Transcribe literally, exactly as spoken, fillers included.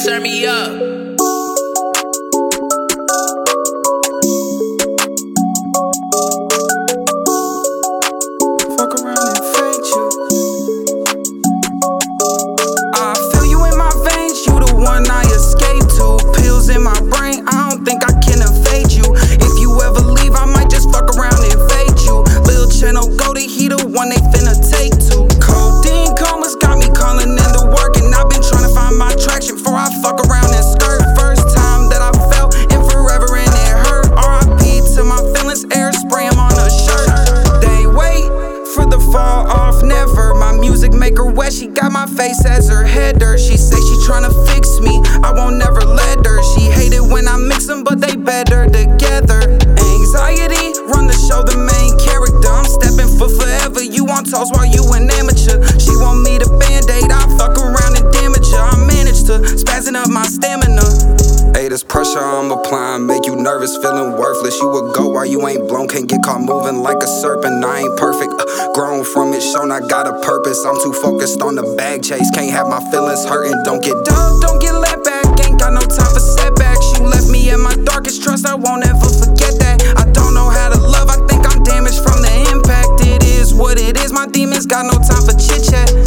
turn me up. One they finna take to codeine comas got me calling into work, and I've been trying to find my traction before I fuck around and skirt. First time that I felt in forever and it hurt. R I P to my feelings, air spray 'em on a shirt. They wait for the fall off, never. My music make her wet, she got my face as her header. She say she tryna fix me, I won't never let her. She hate it when I mix them, but they better together. Anxiety, run the show, the main character. I'm stepping for forever, you on toes while you an amateur. She want me to band-aid, I fuck around and damage her. I managed to spazzing up my stamina. Hey, this pressure I'm applying make you nervous, feeling worthless. You would go while you ain't blown, can't get caught moving like a serpent. I ain't perfect, uh, grown from it, shown I got a purpose. I'm too focused on the bag chase, can't have my feelings hurting. Don't get dubbed, don't get let back, ain't got no time for setbacks. You left me at my darkest trust, I won't ever forget that. I don't know how to love, I think I'm damaged from the impact. It is what it is, my demons got no time for chit chat.